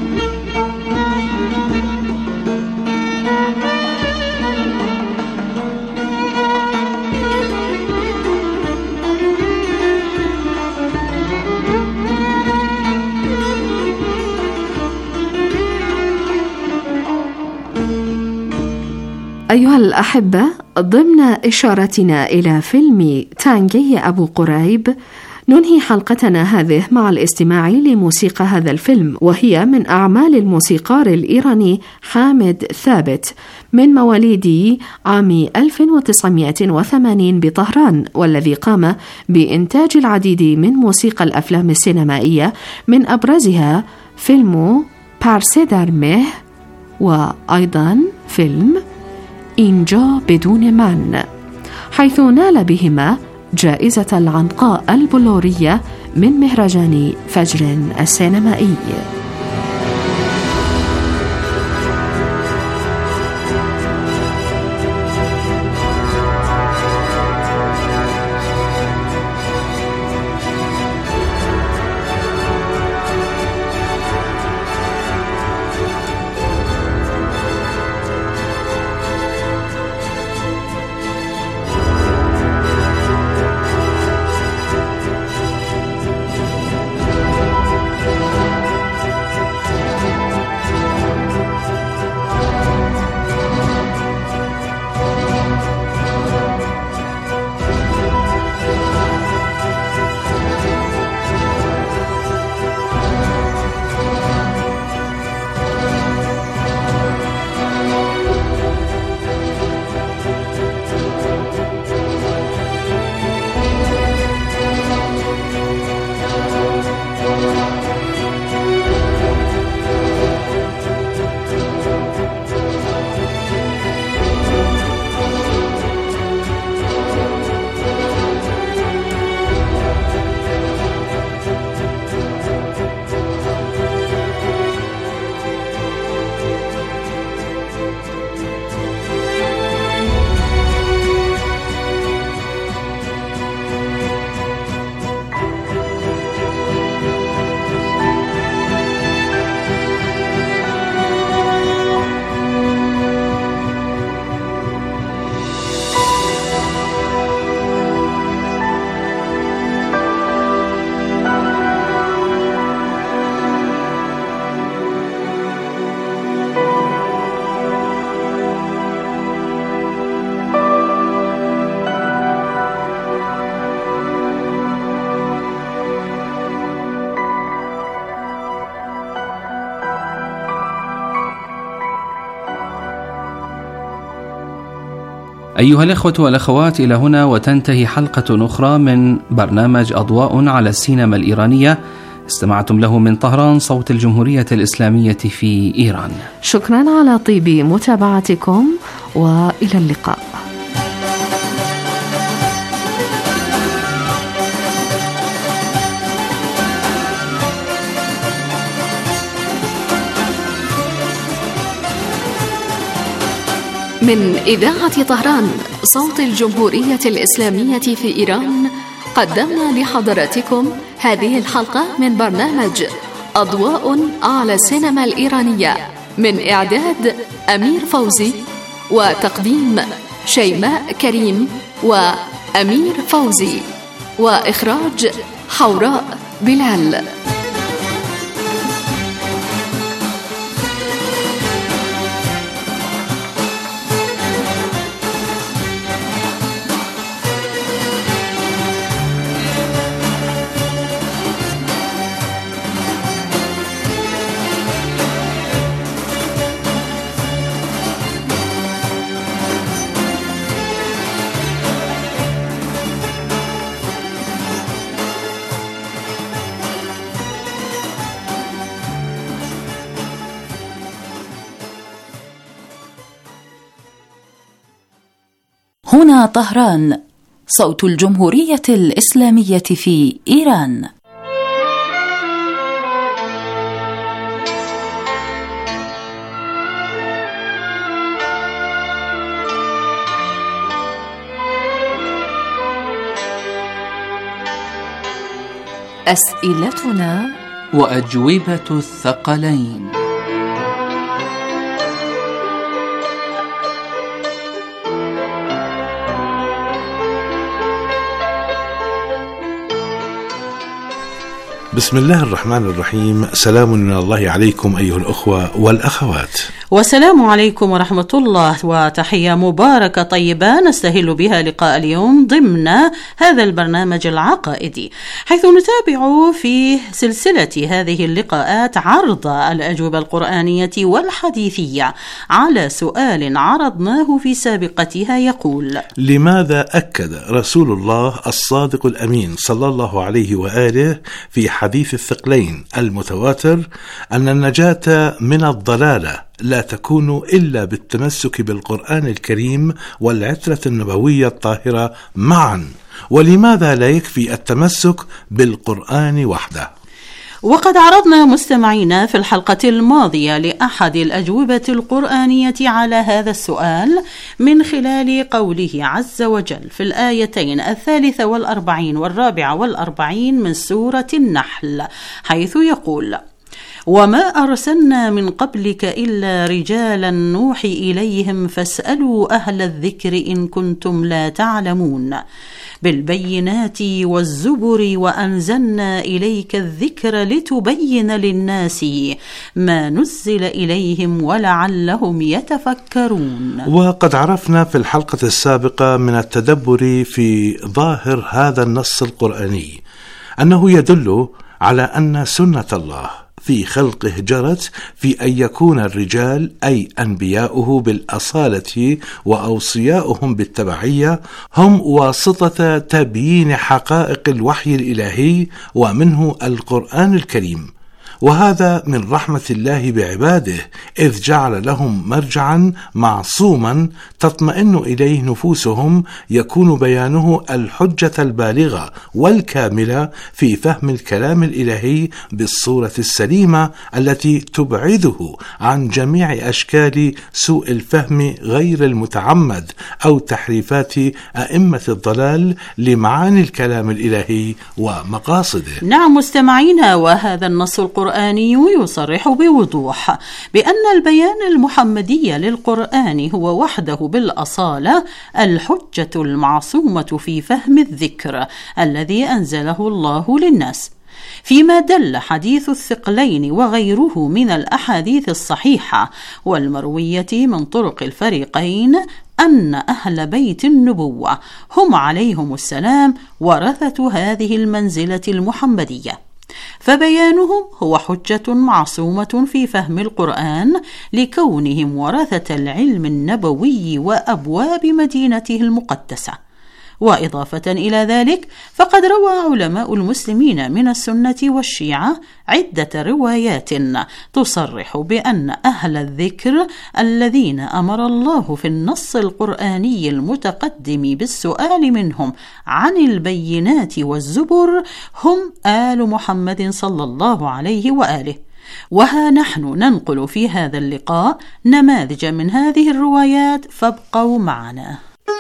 أيها الأحبة، ضمن إشارتنا إلى فيلم تانجية أبو قريب ننهي حلقتنا هذه مع الاستماع لموسيقى هذا الفيلم، وهي من أعمال الموسيقار الإيراني حامد ثابت من مواليد عام 1980 بطهران، والذي قام بإنتاج العديد من موسيقى الأفلام السينمائية، من أبرزها فيلم بارسدر مه، وأيضا فيلم إنجا بدون من، حيث نال بهما جائزة العنقاء البلورية من مهرجان فجر السينمائي. أيها الإخوة والأخوات، إلى هنا وتنتهي حلقة أخرى من برنامج أضواء على السينما الإيرانية، استمعتم له من طهران، صوت الجمهورية الإسلامية في إيران. شكرا على طيب متابعتكم وإلى اللقاء. من إذاعة طهران صوت الجمهورية الإسلامية في إيران، قدمنا لحضراتكم هذه الحلقة من برنامج أضواء على السينما الإيرانية، من إعداد أمير فوزي وتقديم شيماء كريم وأمير فوزي، وإخراج حوراء بلال. هنا طهران صوت الجمهورية الإسلامية في إيران. أسئلتنا وأجوبة الثقلين. بسم الله الرحمن الرحيم. سلام من الله عليكم أيها الأخوة والأخوات. والسلام عليكم ورحمة الله، وتحية مباركة طيبة نستهل بها لقاء اليوم ضمن هذا البرنامج العقائدي، حيث نتابع في سلسلة هذه اللقاءات عرض الأجوبة القرآنية والحديثية على سؤال عرضناه في سابقتها يقول: لماذا أكد رسول الله الصادق الأمين صلى الله عليه وآله في حديث الثقلين المتواتر أن النجاة من الضلالة لا تكون إلا بالتمسك بالقرآن الكريم والعترة النبوية الطاهرة معا؟ ولماذا لا يكفي التمسك بالقرآن وحده؟ وقد عرضنا مستمعينا في الحلقة الماضية لأحد الأجوبة القرآنية على هذا السؤال من خلال قوله عز وجل في الآيتين 43 و44 من سورة النحل، حيث يقول: وما أرسلنا من قبلك إلا رجالا نوحي إليهم فاسألوا أهل الذكر إن كنتم لا تعلمون بالبينات والزبر وأنزلنا إليك الذكر لتبين للناس ما نزل إليهم ولعلهم يتفكرون. وقد عرفنا في الحلقة السابقة من التدبر في ظاهر هذا النص القرآني أنه يدل على أن سنة الله في خلقه جرت في أن يكون الرجال أي أنبياؤه بالأصالة وأوصياؤهم بالتبعية هم واسطة تبيين حقائق الوحي الإلهي ومنه القرآن الكريم، وهذا من رحمة الله بعباده إذ جعل لهم مرجعا معصوما تطمئن إليه نفوسهم يكون بيانه الحجة البالغة والكاملة في فهم الكلام الإلهي بالصورة السليمة التي تبعده عن جميع أشكال سوء الفهم غير المتعمد أو تحريفات أئمة الضلال لمعاني الكلام الإلهي ومقاصده. نعم مستمعينا، وهذا النص القرآني يصرح بوضوح بأن البيان المحمدي للقرآن هو وحده بالأصالة الحجة المعصومة في فهم الذكر الذي أنزله الله للناس، فيما دل حديث الثقلين وغيره من الأحاديث الصحيحة والمروية من طرق الفريقين أن أهل بيت النبوة هم عليهم السلام ورثة هذه المنزلة المحمدية. فبيانهم هو حجة معصومة في فهم القرآن لكونهم ورثة العلم النبوي وأبواب مدينته المقدسة. وإضافة إلى ذلك فقد روى علماء المسلمين من السنة والشيعة عدة روايات تصرح بأن أهل الذكر الذين أمر الله في النص القرآني المتقدم بالسؤال منهم عن البينات والزبر هم آل محمد صلى الله عليه وآله. وها نحن ننقل في هذا اللقاء نماذج من هذه الروايات، فابقوا معنا.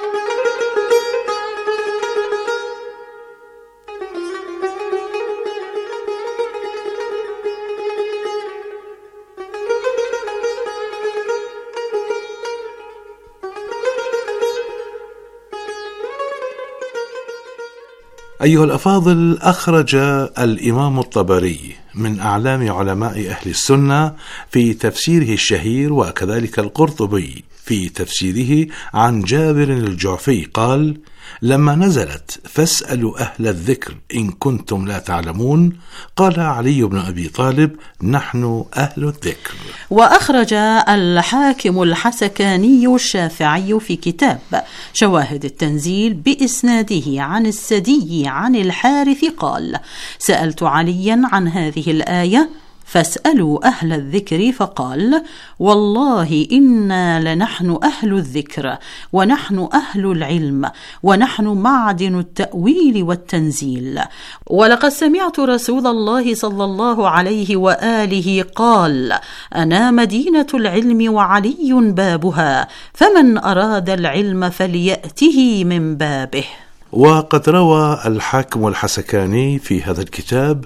أيها الأفاضل، أخرج الإمام الطبري من أعلام علماء أهل السنة في تفسيره الشهير، وكذلك القرطبي في تفسيره عن جابر الجعفي قال: لما نزلت فاسألوا أهل الذكر إن كنتم لا تعلمون، قال علي بن أبي طالب: نحن أهل الذكر. وأخرج الحاكم الحسكاني الشافعي في كتاب شواهد التنزيل بإسناده عن السدي عن الحارث قال: سألت عليا عن هذه الآية فاسألوا أهل الذكر، فقال: والله إنا لنحن أهل الذكر ونحن أهل العلم ونحن معدن التأويل والتنزيل. ولقد سمعت رسول الله صلى الله عليه وآله قال: أنا مدينة العلم وعلي بابها، فمن أراد العلم فليأته من بابه. وقد روى الحاكم الحسكاني في هذا الكتاب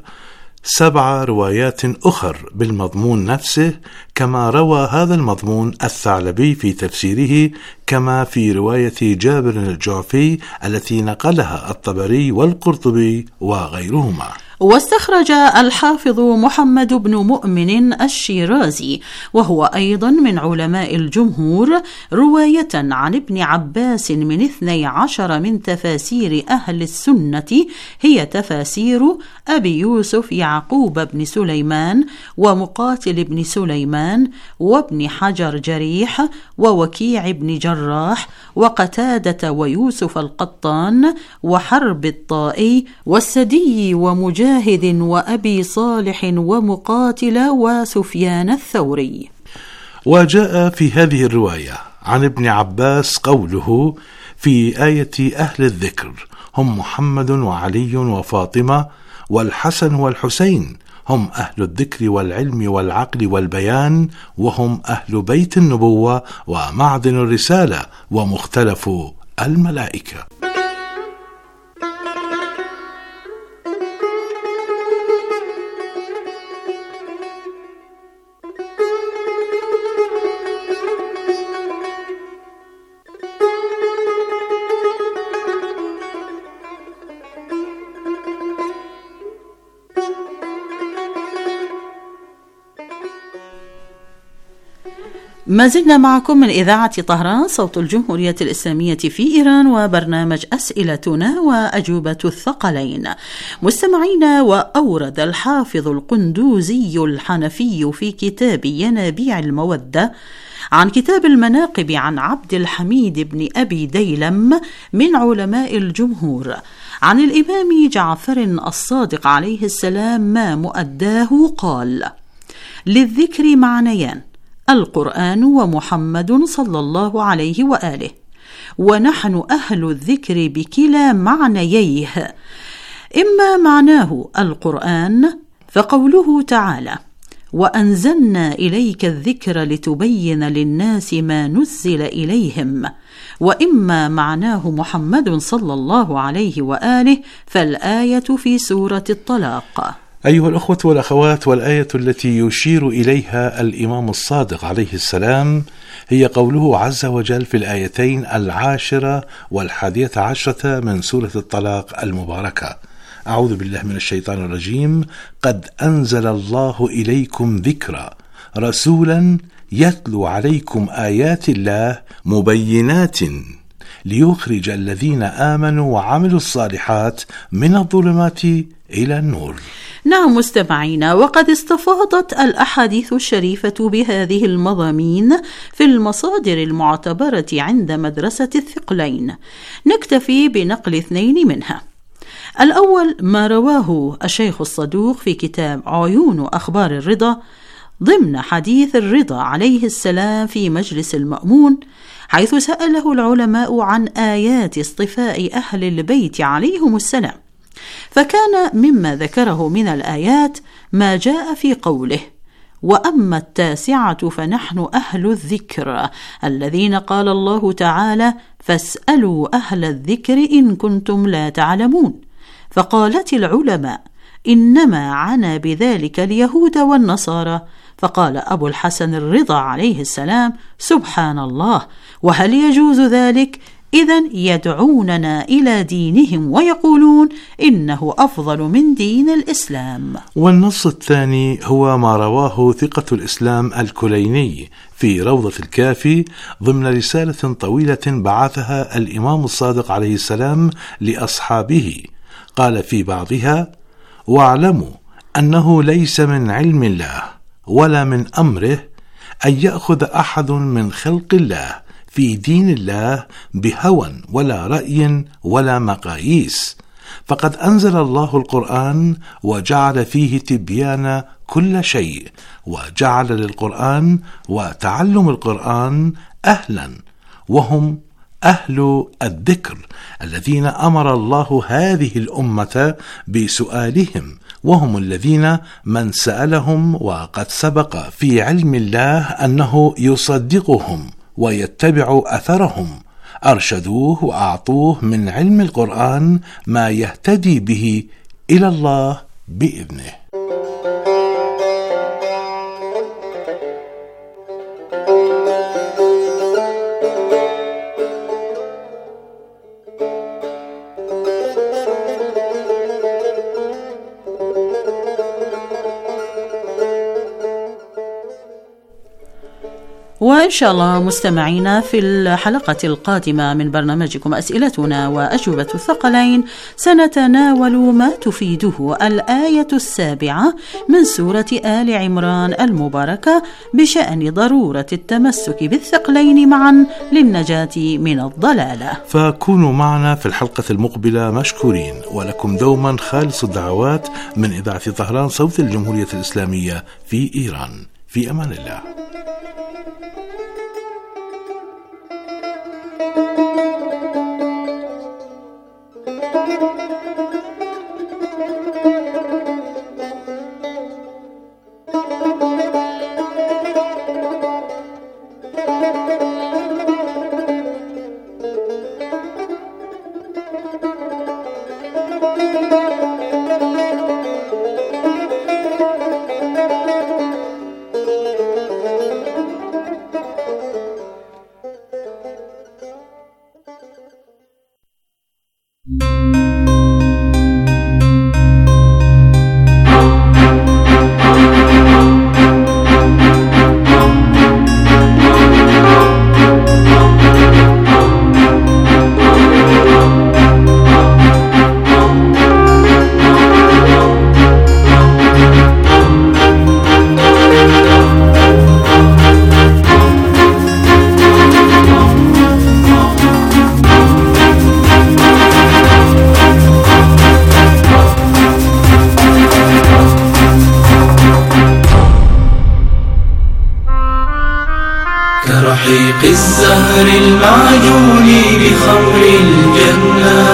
7 روايات أخر بالمضمون نفسه، كما روى هذا المضمون الثعلبي في تفسيره، كما في رواية جابر الجعفي التي نقلها الطبري والقرطبي وغيرهما. واستخرج الحافظ محمد بن مؤمن الشيرازي وهو أيضا من علماء الجمهور رواية عن ابن عباس من 12 من تفاسير أهل السنة، هي تفاسير أبي يوسف يعقوب بن سليمان ومقاتل بن سليمان وابن حجر جريح ووكيع بن جراح وقتادة ويوسف القطان وحرب الطائي والسدي ومجاهد وأبي صالح ومقاتل وسفيان الثوري. وجاء في هذه الرواية عن ابن عباس قوله في آية أهل الذكر هم محمد وعلي وفاطمة والحسن والحسين، هم أهل الذكر والعلم والعقل والبيان، وهم أهل بيت النبوة ومعدن الرسالة ومختلف الملائكة. ما زلنا معكم من إذاعة طهران صوت الجمهورية الإسلامية في إيران، وبرنامج أسئلتنا وأجوبة الثقلين. مستمعين، وأورد الحافظ القندوزي الحنفي في كتاب ينابيع المودة عن كتاب المناقب عن عبد الحميد بن أبي ديلم من علماء الجمهور عن الإمام جعفر الصادق عليه السلام ما مؤداه قال: للذكر معنيان: القرآن ومحمد صلى الله عليه وآله، ونحن أهل الذكر بكلا معنييه. إما معناه القرآن فقوله تعالى: وأنزلنا إليك الذكر لتبين للناس ما نزل إليهم، وإما معناه محمد صلى الله عليه وآله فالآية في سورة الطلاق. أيها الأخوة والأخوات، والآية التي يشير إليها الإمام الصادق عليه السلام هي قوله عز وجل في الآيتين 10 و11 من سورة الطلاق المباركة: أعوذ بالله من الشيطان الرجيم. قد أنزل الله إليكم ذكرا رسولا يتلو عليكم آيات الله مبينات ليخرج الذين آمنوا وعملوا الصالحات من الظلمات إلى النور. نعم مستمعينا، وقد استفاضت الأحاديث الشريفة بهذه المضامين في المصادر المعتبرة عند مدرسة الثقلين. نكتفي بنقل 2 منها. الأول ما رواه الشيخ الصدوق في كتاب عيون أخبار الرضا ضمن حديث الرضا عليه السلام في مجلس المأمون، حيث سأله العلماء عن آيات اصطفاء أهل البيت عليهم السلام، فكان مما ذكره من الآيات ما جاء في قوله: وأما 9 فنحن أهل الذكر الذين قال الله تعالى: فاسألوا أهل الذكر إن كنتم لا تعلمون. فقالت العلماء: إنما عنى بذلك اليهود والنصارى. فقال أبو الحسن الرضا عليه السلام: سبحان الله، وهل يجوز ذلك؟ إذن يدعوننا إلى دينهم ويقولون إنه أفضل من دين الإسلام. والنص الثاني هو ما رواه ثقة الإسلام الكليني في روضة الكافي ضمن رسالة طويلة بعثها الإمام الصادق عليه السلام لأصحابه، قال في بعضها: واعلموا أنه ليس من علم الله ولا من أمره أن يأخذ أحد من خلق الله في دين الله بهوى ولا رأي ولا مقاييس، فقد أنزل الله القرآن وجعل فيه تبيان كل شيء، وجعل للقرآن وتعلم القرآن أهلا، وهم أهل الذكر الذين أمر الله هذه الأمة بسؤالهم، وهم الذين من سألهم وقد سبق في علم الله أنه يصدقهم ويتبع أثرهم، أرشدوه وأعطوه من علم القرآن ما يهتدي به إلى الله بإذنه. وإن شاء الله مستمعينا في الحلقة القادمة من برنامجكم أسئلتنا وأجوبة الثقلين سنتناول ما تفيده الآية 7 من سورة آل عمران المباركة بشأن ضرورة التمسك بالثقلين معا للنجاة من الضلالة. فكونوا معنا في الحلقة المقبلة مشكورين، ولكم دوما خالص الدعوات من إذاعة طهران صوت الجمهورية الإسلامية في إيران. في أمان الله. كرحيق الزهر المعجون بخمر الجنة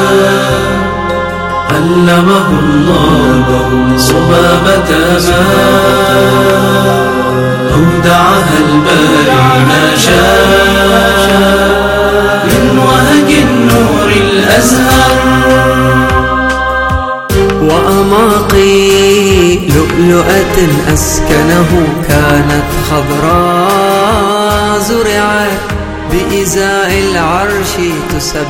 علمه الله صبابة ماء أودعها الباري ما شاء من وهج النور الأزهر وأماقي لؤلؤة أسكنه كانت خضراء زرعت بإزاء العرش تسبح